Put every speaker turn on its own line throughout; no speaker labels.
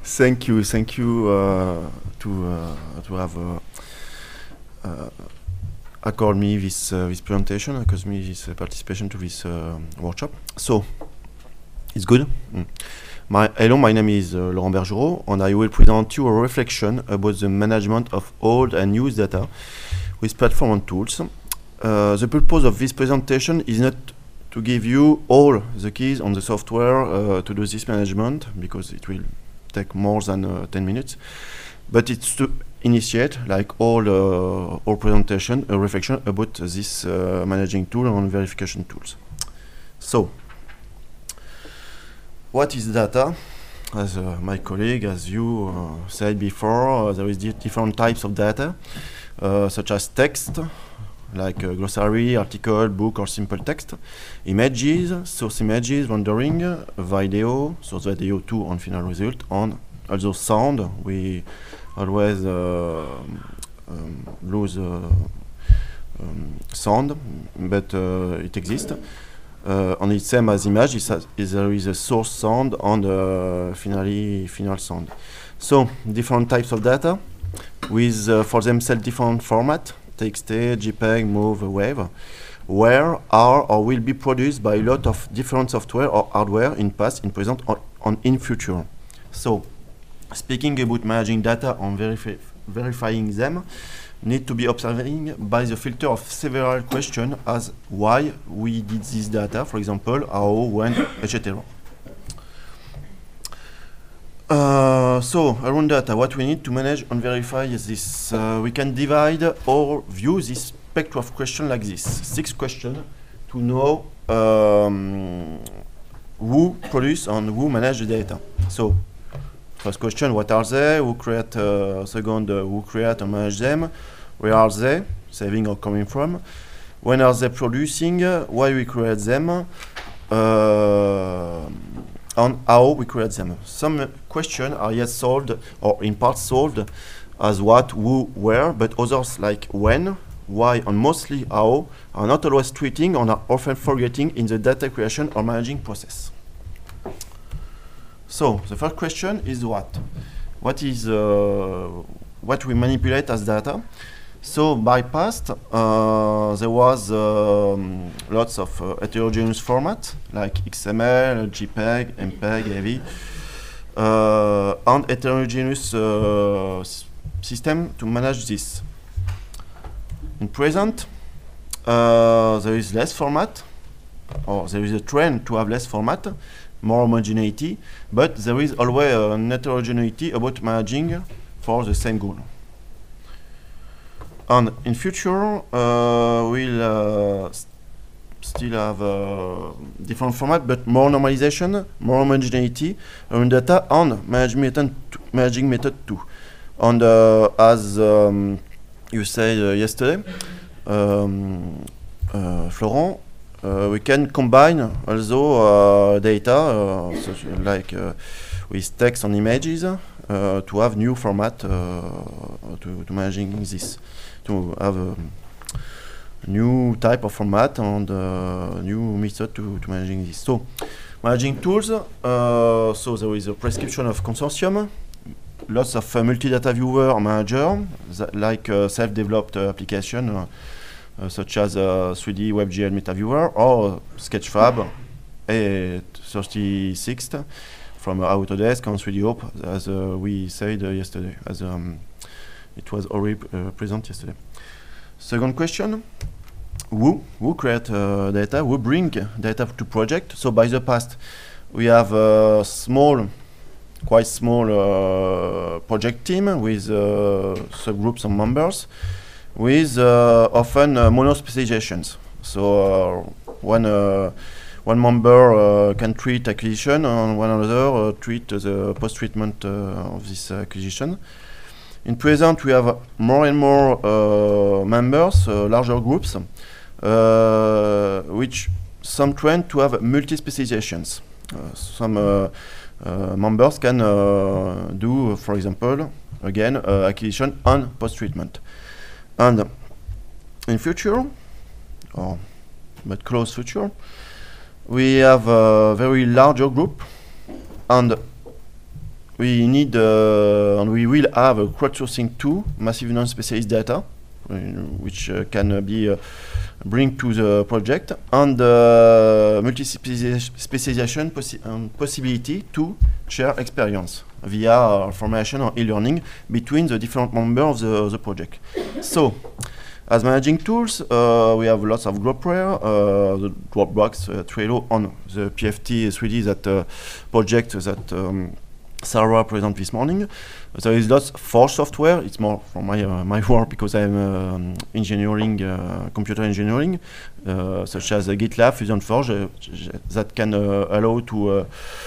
Thank you to have accord me this presentation, accord me this participation to this workshop. So it's good. Hello, my name is Laurent Bergerot, and I will present you a reflection about the management of old and used data with platform and tools. The purpose of this presentation is not to give you all the keys on the software to do this management, because it will take more than 10 minutes, but it's to initiate, like all presentation, a reflection about this managing tool and verification tools. So, what is data? As my colleague, as you said before, there is different types of data, such as text, like glossary, article, book, or simple text, images, source images, rendering, video, source video to on final result, and also sound. We always lose sound, but it exists. And it's same as image, there is a source sound and final sound. So different types of data with for themselves different format: TXT, JPEG, MOV, WAV, where are or will be produced by a lot of different software or hardware in past, in present, or in future. So, speaking about managing data and verifying them, need to be observing by the filter of several questions, as why we did this data, for example, how, when, etc. So, around data, what we need to manage and verify is this. We can divide or view this spectrum of questions like this. 6 questions to know who produce and who manage the data. So, first question, what are they? Who create? Second, who create and manage them? Where are they? Saving or coming from? When are they producing? Why we create them? And how we create them. Some questions are yet solved or in part solved as what, who, where, but others like when, why, and mostly how are not always treating and are often forgetting in the data creation or managing process. So the first question is what? What is what we manipulate as data? So by past, there was lots of heterogeneous format like XML, JPEG, MPEG, AV, and heterogeneous system to manage this. In present, there is less format, or there is a trend to have less format, more homogeneity, but there is always an heterogeneity about managing for the same goal. And in future, we'll still have different format, but more normalization, more homogeneity around data, and managing method too. And as you said yesterday, Florent, we can combine also data, like with text and images, to have new format to managing this, to have a new type of format and new method to managing this. So, managing tools, so there is a prescription of consortium, lots of multi-data viewer manager, like self-developed application, such as 3D WebGL MetaViewer or Sketchfab A36 from Autodesk and 3DHope, as we said yesterday, as it was already present yesterday. Second question, who create data, who bring data to project? So by the past, we have a quite small project team with subgroups and members, with often mono-specializations. So one member can treat acquisition, and one another treat the post-treatment of this acquisition. In present, we have more and more members, larger groups, which some trend to have multi-specializations. Some members can do, for example, again, acquisition and post-treatment. And in future, but close future, we have a very larger group, and we need and we will have a crowdsourcing tool, massive non-specialist data, which can be bring to the project, and multi-specialization possibility to share experience via formation or e-learning between the different members of the project. So, as managing tools, we have lots of Groupware, the Dropbox, Trello, on the PFT 3D that project that Sarah presented this morning. There is lots for software. It's more for my work because I'm engineering, computer engineering, such as GitLab, Fusion Forge, that can allow to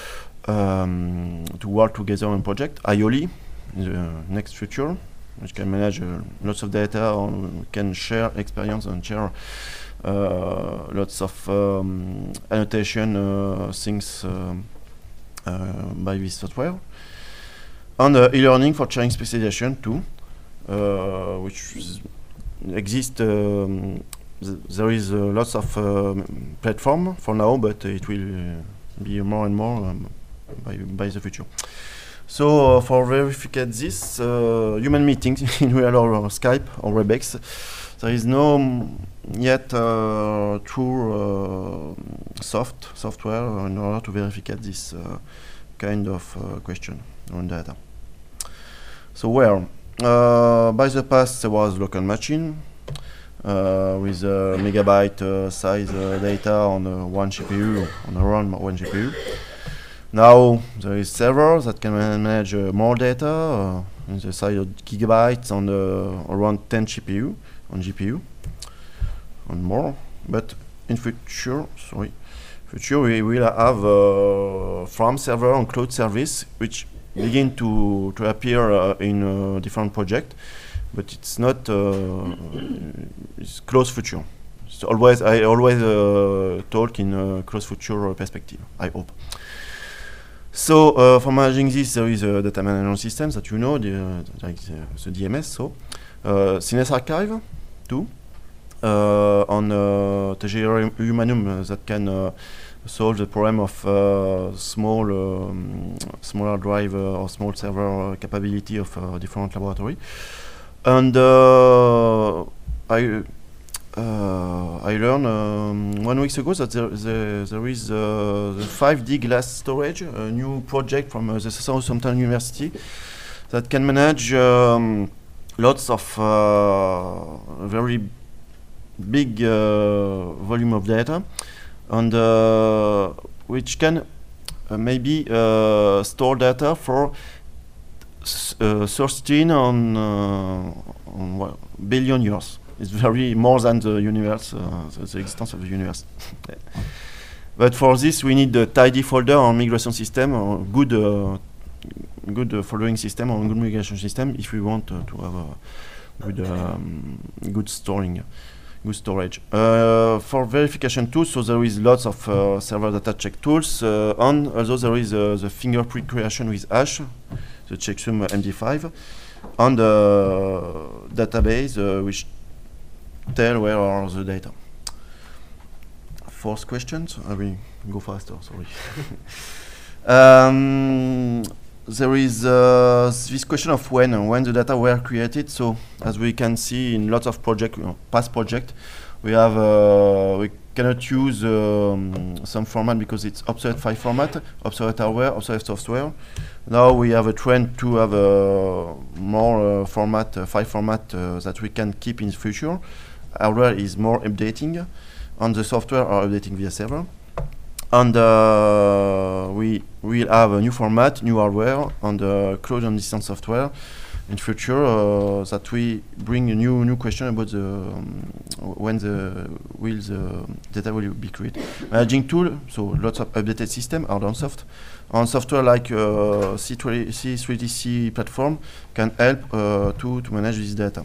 work together on project. Aioli, the next future, which can manage lots of data, can share experience and share lots of annotation things by this software. And e-learning for sharing specialization too, which exists. There is lots of platform for now, but it will be more and more by the future. So for verificate this, human meetings in real or Skype or Webex, there is no yet true software in order to verify this kind of question on data. So where? By the past there was local machine with megabyte size data on one GPU, on around one GPU. Now there is servers that can manage more data in the size of gigabytes on around 10 GPU on GPU and more. But in future we will have from server and cloud service which begin to appear in different projects, but it's not it's close future. So I always talk in close future perspective, I hope. So for managing this, there is a data management system that you know, like the DMS. So CNS Archive too, on TGR Humanum that can solve the problem of smaller drive or small server capability of different laboratory. And I learned 1 week ago that there is the 5D glass storage, a new project from the Southampton University that can manage lots of very big volume of data, and which can maybe store data for 13 on billion years. It's very more than the universe, the existence of the universe. But for this, we need a tidy folder or migration system, or good following system or good migration system if we want to have a good storage. For verification tools, so there is lots of server data check tools, and also there is the fingerprint creation with Hash, the Checksum MD5, and database which tell where are the data. Fourth questions. I will go faster. Sorry. There is this question of when the data were created. So as we can see in lots of projects, past projects, we have we cannot use some format because it's obsolete file format, obsolete hardware, obsolete software. Now we have a trend to have more file format that we can keep in the future. Hardware is more updating, and the software are updating via server. And we will have a new format, new hardware, and cloud and distance software in future that we bring a new question about when the data will be created. Managing tool, so lots of updated system, hardware and soft. And software like C3DC platform can help to manage this data.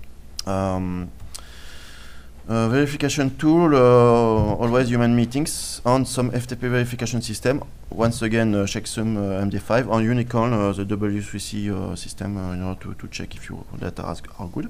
Verification tool, always human meetings, and some FTP verification system. Once again, Checksum MD5, and Unicorn, the W3C system in order to check if your data are good.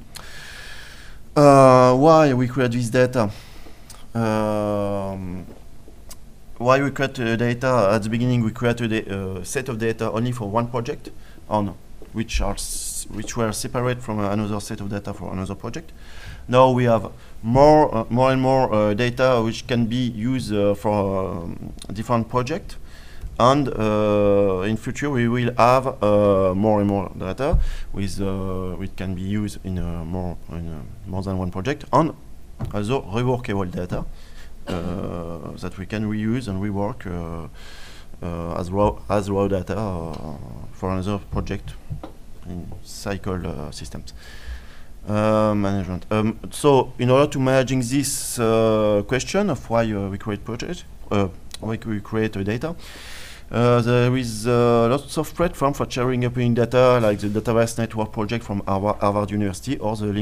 Why we create this data? why we create data at the beginning. We created a set of data only for one project, on which were separate from another set of data for another project. Now we have more and more data which can be used for different projects, and in future we will have more and more data with which can be used in more than one project, and also reworkable data that we can reuse and rework as raw data for another project in cycle systems management. So in order to managing this question of why we create project, why we create data, there is lots of platforms for sharing open data, like the Dataverse Network project from Harvard University, or the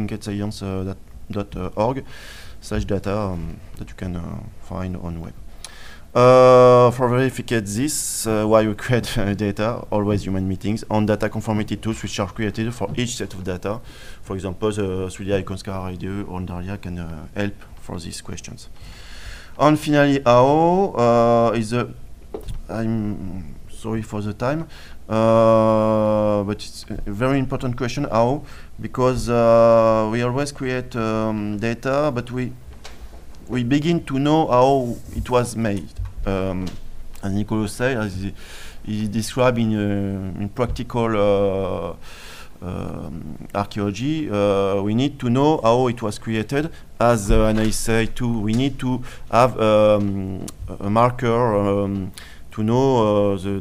linkedscience.org/data that you can find on web. For verificate this, why we create data, always human meetings, on data conformity tools which are created for each set of data. For example, the 3D Icon Scar IDE or Daria can help for these questions. And finally, how is the, I'm sorry for the time, but it's a very important question, how, because we always create data, but we begin to know how it was made. As Nicolas said, as he described in practical archaeology, we need to know how it was created. As I say too, we need to have a marker to know the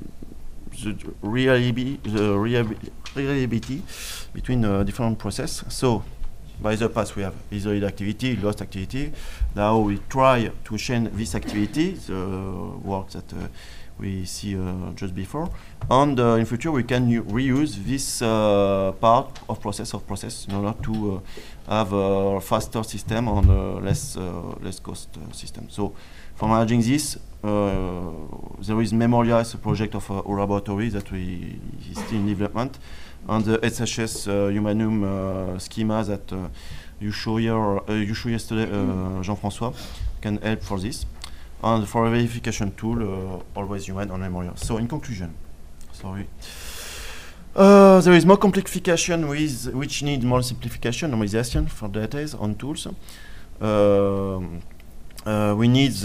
reliability between different processes. So, by the past, we have isolated activity, lost activity. Now we try to change this activity, the work that we see just before. And in future, we can reuse this part of process in order to have a faster system and less cost system. So, for managing this, there is Memoria, a project of our laboratory that is still in development. And the SHS Humanum schema that you show yesterday, Jean-François, can help for this. And for a verification tool, always human on Memoria. So in conclusion, sorry. There is more simplification which need more simplification, normalization for data on tools. We need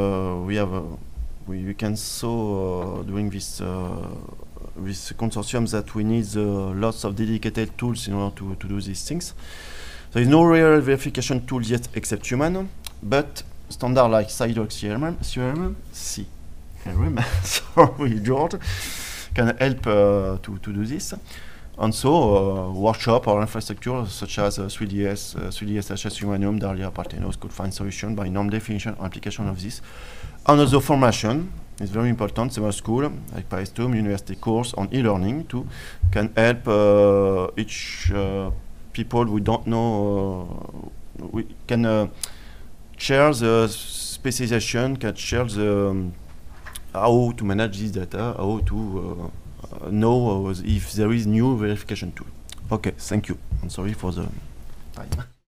we can saw during this with consortiums that we need lots of dedicated tools in order to do these things. There is no real verification tool yet except human, but standard like CRM, sorry George, can help to do this. And so workshop or infrastructure such as 3DS, 3DSHS, Humanum, Daria, Parthenos could find solution by norm definition or application of this. Another formation is very important. Summer school, like PyStorm, university course on e-learning too, can help each people who don't know, we can share the specialization, can share the how to manage this data, how to know if there is new verification tool. Okay, thank you. I'm sorry for the time.